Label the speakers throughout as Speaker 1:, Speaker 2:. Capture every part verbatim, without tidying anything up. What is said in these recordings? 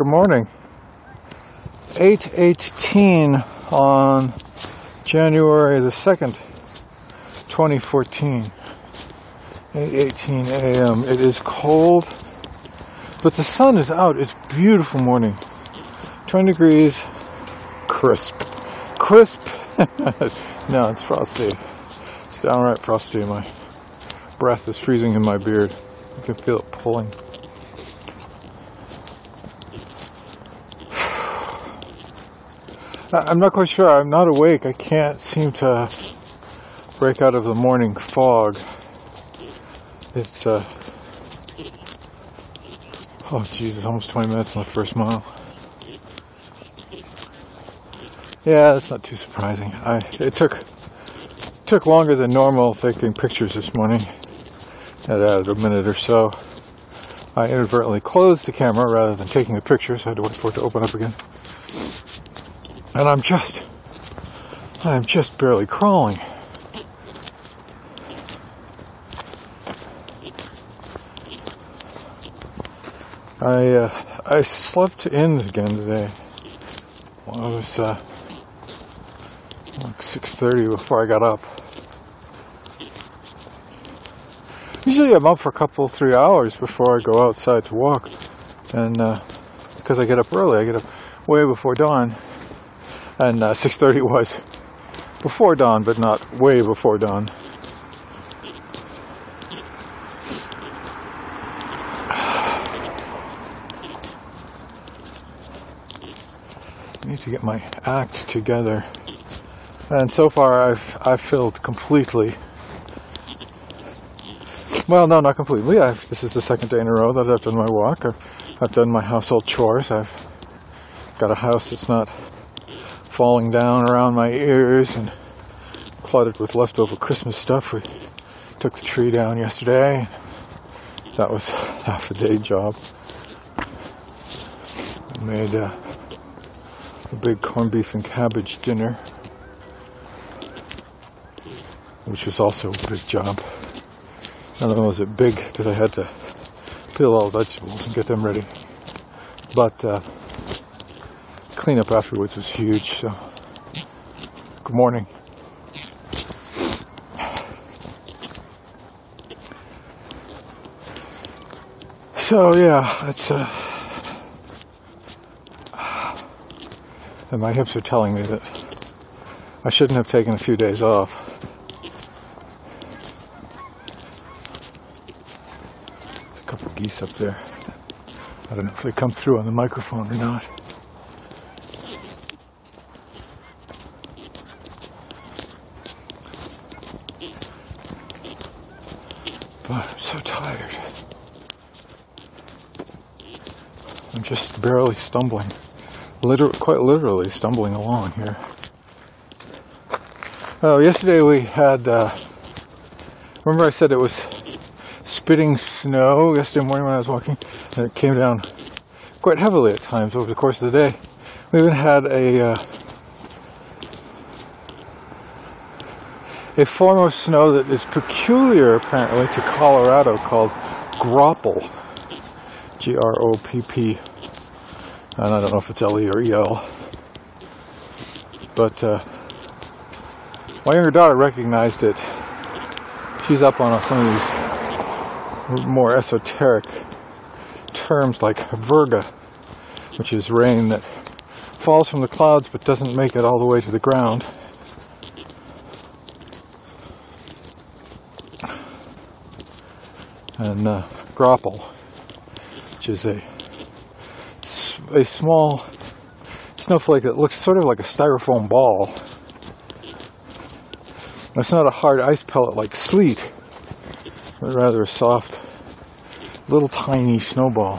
Speaker 1: Good morning. eight eighteen on January the second, twenty fourteen. eight eighteen a m It is cold, but the sun is out. It's a beautiful morning. twenty degrees, crisp. Crisp. No, it's frosty. It's downright frosty. My breath is freezing in my beard. I can feel it pulling. I'm not quite sure. I'm not awake. I can't seem to break out of the morning fog. It's, uh... oh, Jesus, almost twenty minutes on the first mile. Yeah, that's not too surprising. I It took took longer than normal taking pictures this morning. It added a minute or so. I inadvertently closed the camera rather than taking the pictures. I had to wait for it to open up again. And I'm just, I'm just barely crawling. I, uh, I slept in again today. Well, it was, uh, like six thirty before I got up. Usually I'm up for a couple, three hours before I go outside to walk. And, uh, because I get up early, I get up way before dawn. And uh, six thirty was before dawn, but not way before dawn. I need to get my act together. And so far I've I've filled completely. Well, no, not completely. I've, this is the second day in a row that I've done my walk. I've, I've done my household chores. I've got a house that's not falling down around my ears and cluttered with leftover Christmas stuff. We took the tree down yesterday. That was half a day job. I made uh, a big corned beef and cabbage dinner, which was also a big job. Not only was it big because I had to peel all the vegetables and get them ready, but uh, clean up afterwards was huge. So, good morning. So yeah, it's uh, and my hips are telling me that I shouldn't have taken a few days off. There's a couple of geese up there. I don't know if they come through on the microphone or not. But I'm so tired. I'm just barely stumbling. Liter- quite literally stumbling along here. Oh, yesterday we had, uh, remember I said it was spitting snow yesterday morning when I was walking? And it came down quite heavily at times over the course of the day. We even had a, uh, a form of snow that is peculiar, apparently, to Colorado called Gropple. G R O P P. And I don't know if it's L E or E L. But uh, my younger daughter recognized it. She's up on some of these more esoteric terms like virga, which is rain that falls from the clouds but doesn't make it all the way to the ground. And uh, Gropple, which is a, a small snowflake that looks sort of like a styrofoam ball. It's not a hard ice pellet like sleet, but rather a soft, little tiny snowball.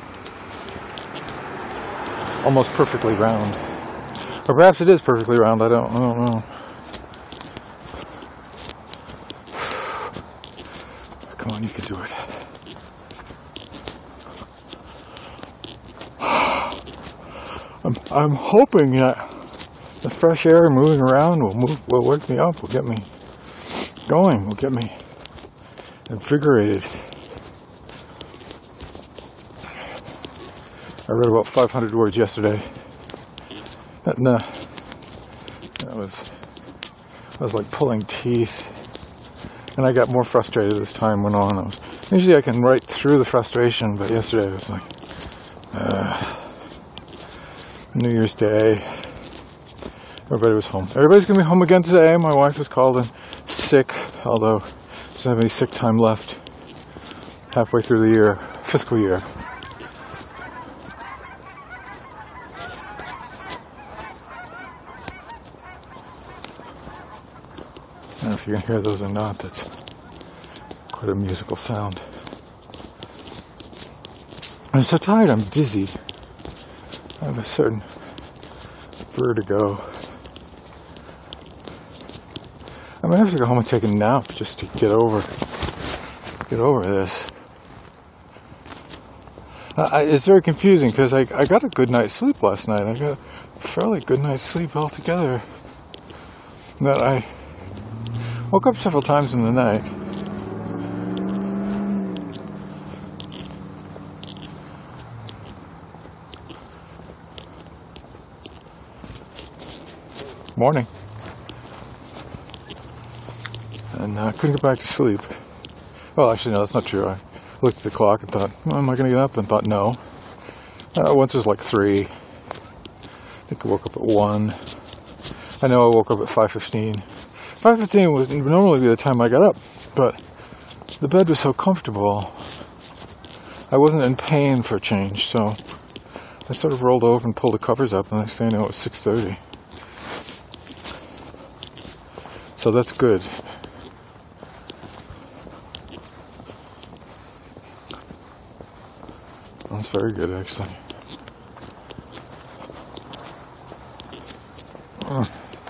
Speaker 1: Almost perfectly round. Or perhaps it is perfectly round, I don't, I don't know. Come on, you can do it. I'm, I'm hoping that the fresh air moving around will move, will wake me up, will get me going, will get me invigorated. I read about five hundred words yesterday. And, uh, that was, I was like pulling teeth. And I got more frustrated as time went on. I was, usually I can write through the frustration, but yesterday I was like, uh, New Year's Day. Everybody was home. Everybody's going to be home again today. My wife was called in sick, although she doesn't have any sick time left halfway through the year, fiscal year. I don't know if you can hear those or not. That's quite a musical sound. I'm so tired, I'm dizzy. I have a certain vertigo. I might have to go home and take a nap just to get over get over this. I, it's very confusing because I, I got a good night's sleep last night. I got a fairly good night's sleep altogether. That I woke up several times in the night. Morning. And I uh, couldn't get back to sleep. Well, actually, no, that's not true. I looked at the clock and thought, well, am I going to get up? And thought, no. Uh, once it was like three. I think I woke up at one. I know I woke up at five fifteen. five fifteen would normally be the time I got up, but the bed was so comfortable. I wasn't in pain for a change, so I sort of rolled over and pulled the covers up, and the next thing I know, it was six thirty. So that's good. That's very good, actually. Uh.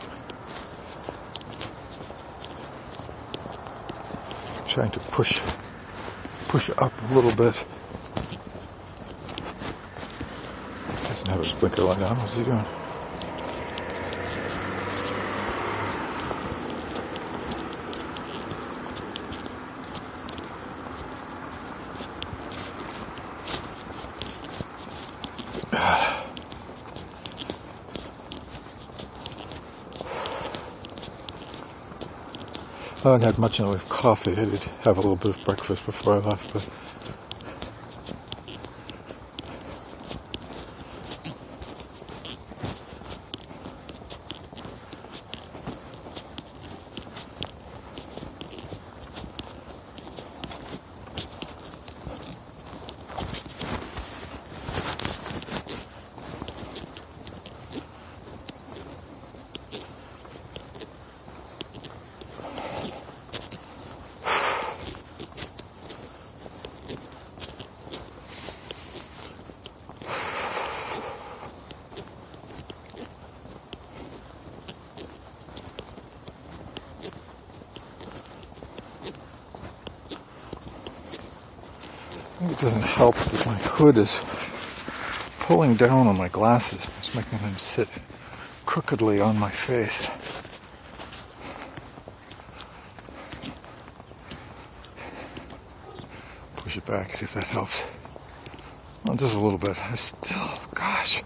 Speaker 1: Trying to push, push up a little bit. Doesn't have his blinker light on. What's he doing? I haven't had much in the way of coffee. I did have a little bit of breakfast before I left, but it doesn't help that my hood is pulling down on my glasses. It's making them sit crookedly on my face. Push it back, see if that helps. Well, just a little bit. I still, gosh.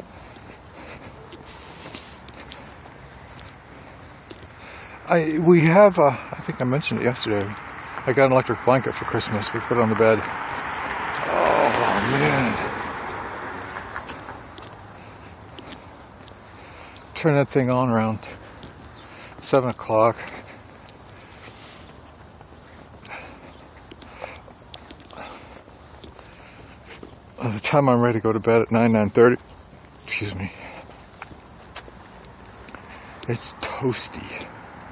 Speaker 1: I we have, uh, I think I mentioned it yesterday. I got an electric blanket for Christmas. We put it on the bed. Oh, man. Turn that thing on around seven o'clock. By the time I'm ready to go to bed at nine, nine thirty, excuse me, it's toasty.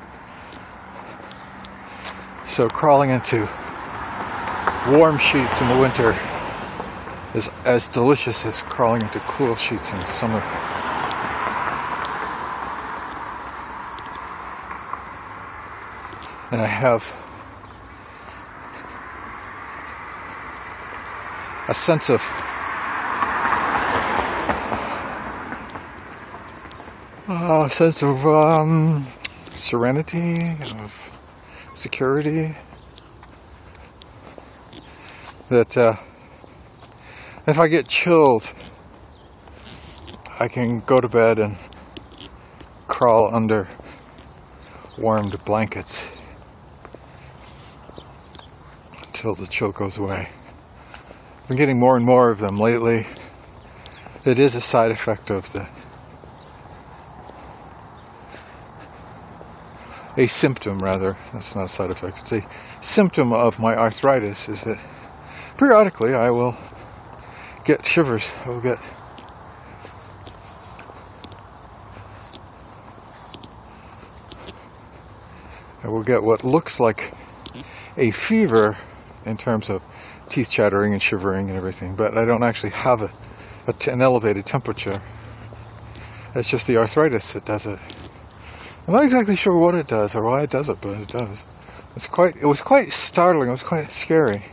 Speaker 1: So crawling into warm sheets in the winter is as delicious as crawling into cool sheets in the summer. And I have a sense of uh, a sense of um, serenity, of security, that uh, if I get chilled I can go to bed and crawl under warmed blankets until the chill goes away. I've been getting more and more of them lately. It is a side effect of the a symptom rather, that's not a side effect, it's a symptom of my arthritis, is that periodically I will get shivers. I will get I will get what looks like a fever in terms of teeth chattering and shivering and everything, but I don't actually have a, a t- an elevated temperature. It's just the arthritis that does it. I'm not exactly sure what it does or why it does it, but it does. It's quite. It was quite startling. It was quite scary.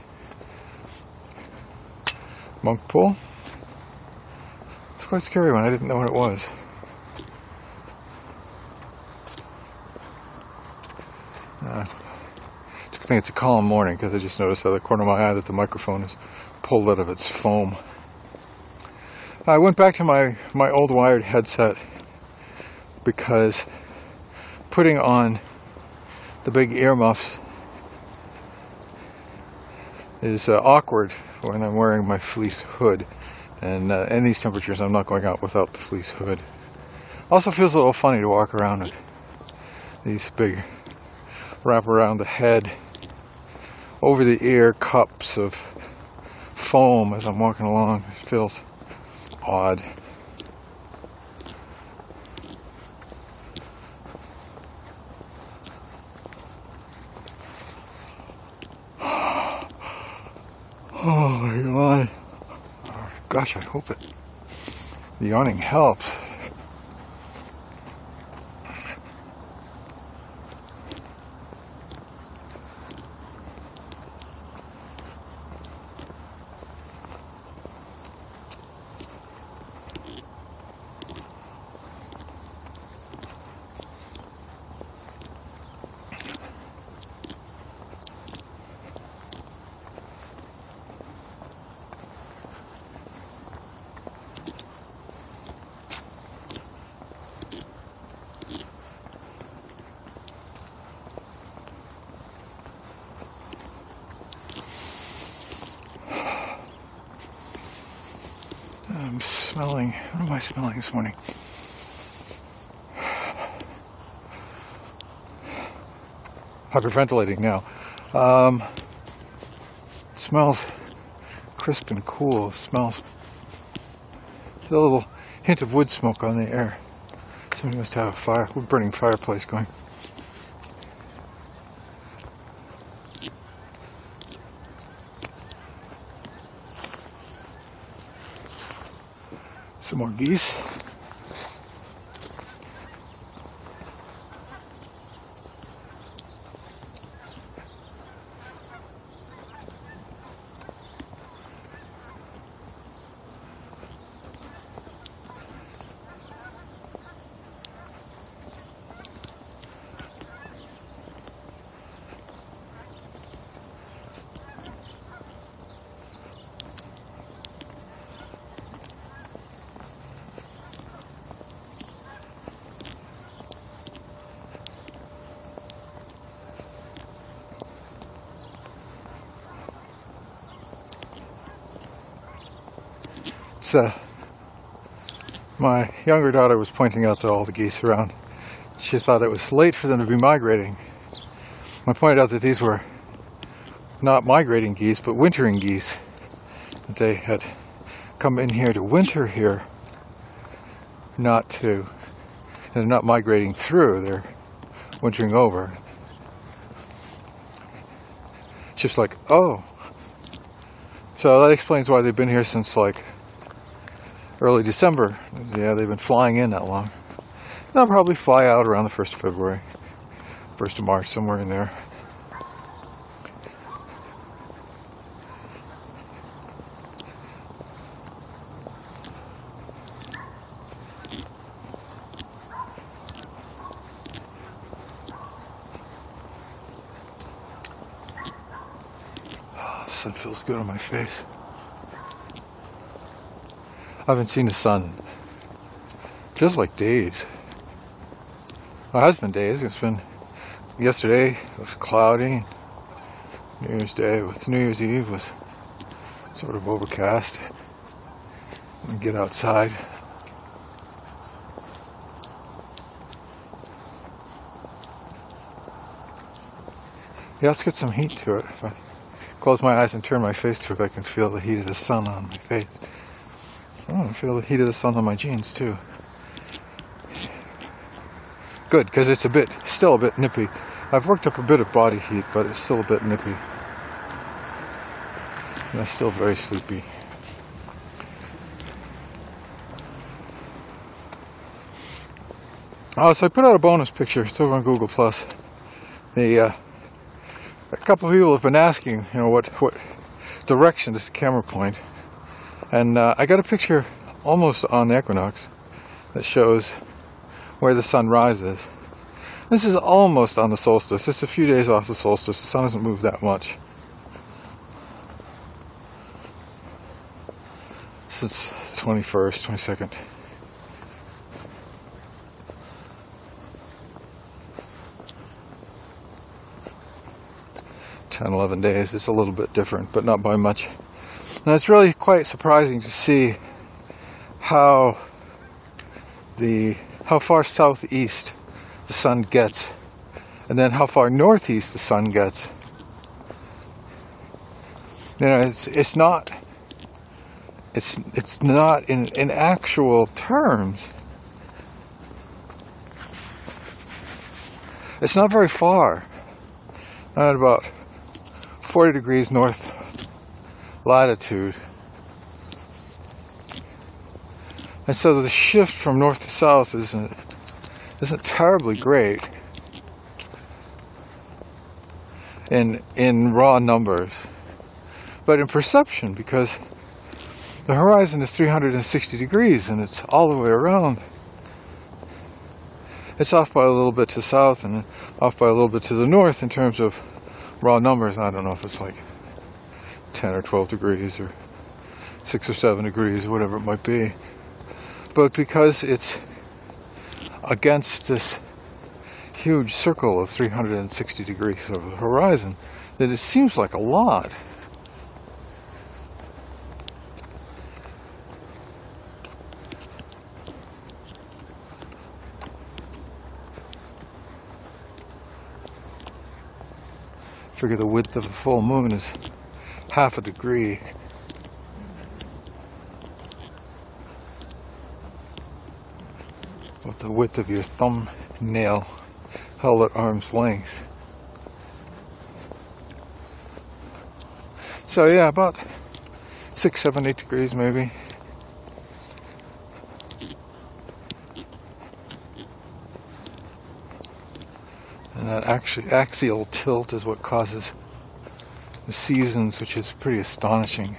Speaker 1: Monk pool. It's quite scary when I didn't know what it was. Uh, it's a good thing it's a calm morning because I just noticed out of the corner of my eye that the microphone is pulled out of its foam. I went back to my my old wired headset because putting on the big earmuffs is uh, awkward when I'm wearing my fleece hood, and uh, in these temperatures I'm not going out without the fleece hood. Also feels a little funny to walk around with these big wrap around the head, over the ear cups of foam as I'm walking along. It feels odd. Oh my god. Oh, gosh, I hope it. The yawning helps. I'm smelling, what am I smelling this morning? Hyperventilating now. Um, smells crisp and cool. Smells a little hint of wood smoke on the air. Somebody must have a fire, a burning fireplace going. Some more geese. So, my younger daughter was pointing out to all the geese around. She thought it was late for them to be migrating. I pointed out that these were not migrating geese, but wintering geese. That they had come in here to winter here, not to, they're not migrating through, they're wintering over. Just like, oh. So that explains why they've been here since like early December. Yeah, they've been flying in that long. They'll probably fly out around the first of February, first of March, somewhere in there. Oh, the sun feels good on my face. I haven't seen the sun Feels like days. Well, it has been days. It's been yesterday. It was cloudy. New Year's Day, was, New Year's Eve was sort of overcast. And get outside. Yeah, let's get some heat to it. If I close my eyes and turn my face to it, I can feel the heat of the sun on my face. Oh, I can feel the heat of the sun on my jeans too. Good, because it's a bit, still a bit nippy. I've worked up a bit of body heat, but it's still a bit nippy. And I'm still very sleepy. Oh, so I put out a bonus picture. It's over on Google Plus. The uh, a couple of people have been asking, you know, what what direction does the camera point? And uh, I got a picture almost on the equinox that shows where the sun rises. This is almost on the solstice. It's a few days off the solstice. The sun hasn't moved that much since twenty-first, twenty-second. ten, eleven days. It's a little bit different, but not by much. And it's really quite surprising to see how the how far southeast the sun gets, and then how far northeast the sun gets. You know, it's it's not it's it's not in in actual terms. It's not very far. At about forty degrees north latitude. And so the shift from north to south isn't isn't terribly great in in raw numbers, but in perception, because the horizon is three hundred sixty degrees and it's all the way around. It's off by a little bit to south and off by a little bit to the north in terms of raw numbers. I don't know if it's like ten or twelve degrees or six or seven degrees or whatever it might be. But because it's against this huge circle of three hundred sixty degrees of the horizon, that it seems like a lot. Figure the width of a full moon is half a degree. With the width of your thumbnail held at arm's length. So yeah, about six, seven, eight degrees maybe. And that actually axial tilt is what causes the seasons, which is pretty astonishing.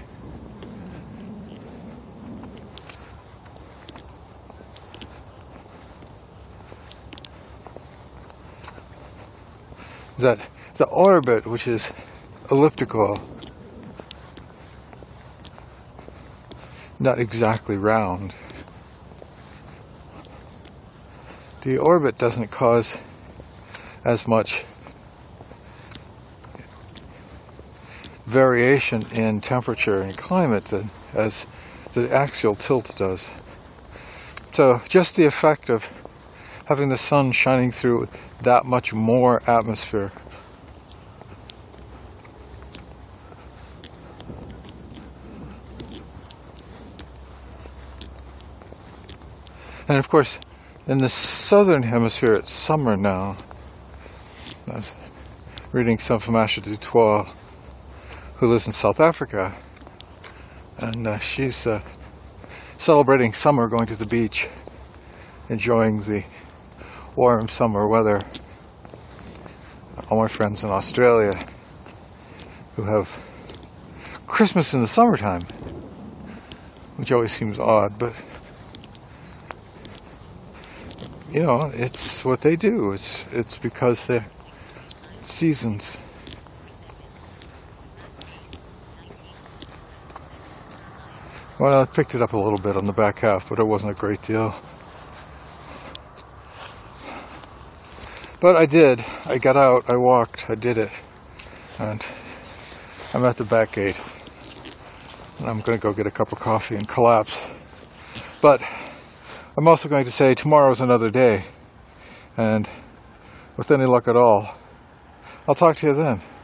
Speaker 1: That the orbit, which is elliptical, not exactly round, the orbit doesn't cause as much variation in temperature and climate than, as the axial tilt does. So just the effect of having the sun shining through that much more atmosphere and of course in the southern hemisphere it's summer now. I was reading some from Asha Dutoit, who lives in South Africa, and uh, she's uh, celebrating summer, going to the beach, enjoying the warm summer weather. All my friends in Australia who have Christmas in the summertime, which always seems odd, but you know, it's what they do. It's it's because they're seasons. Well, I picked it up a little bit on the back half, but it wasn't a great deal. But I did. I got out, I walked, I did it. And I'm at the back gate. And I'm going to go get a cup of coffee and collapse. But I'm also going to say tomorrow's another day. And with any luck at all, I'll talk to you then.